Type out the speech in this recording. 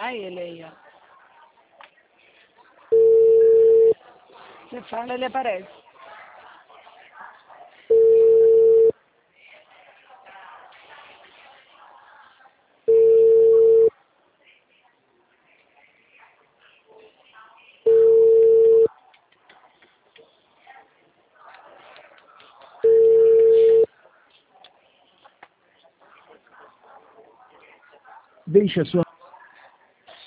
e lei. Se fanno le pareti. Deixa sua